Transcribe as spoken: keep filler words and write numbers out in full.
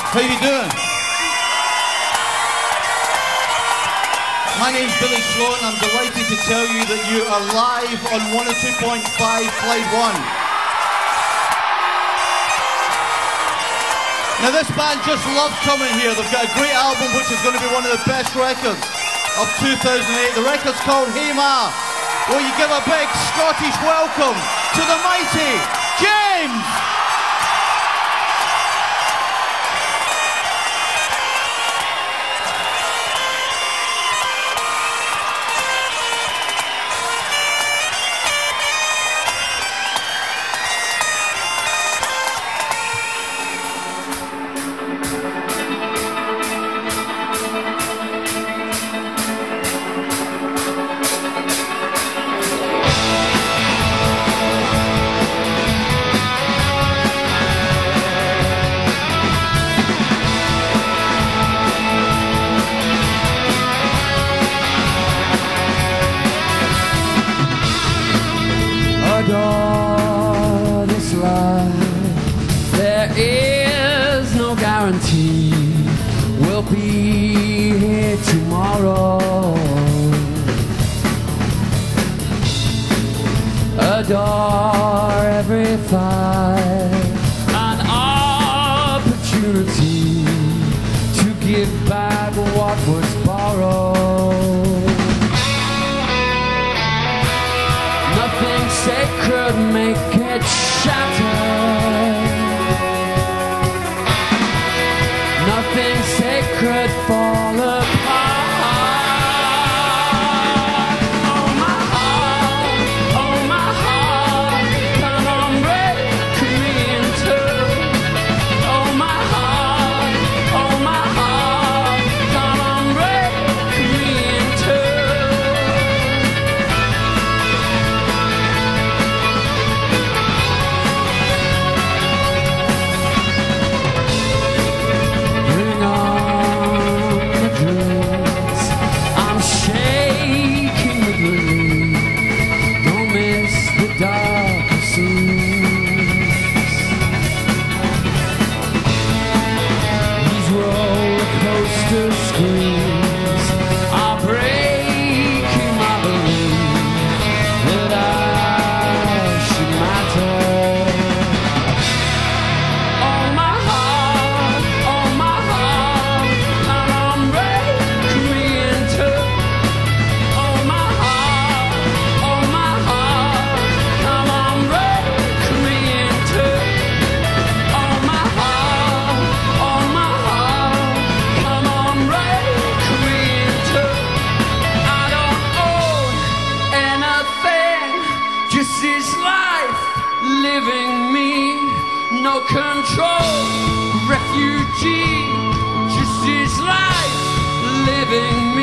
How you doing? My name's Billy Sloan. I'm delighted to tell you that you are live on one oh two point five Clyde One. Now this band just love coming here. They've got a great album which is going to be one of the best records of two thousand eight. The record's called Hey Ma. Will you give a big Scottish welcome to the mighty James? Adore this life. There is no guarantee we'll be here tomorrow. Adore every fight, an opportunity to give back what was borrowed. Nothing sacred, make it shatter. Nothing sacred, fall apart. Oh my heart, oh my heart, come on break me in two. Oh my heart, oh my heart, come on break me in two. Screams are breaking my belief that I should matter. Oh my heart, oh my heart, come on break me in two. Oh my heart, oh my heart, come on break me in two. Oh my heart, oh my heart, come on break me in two. I don't own anything, just this life living me. No control, refugee, just this life living me.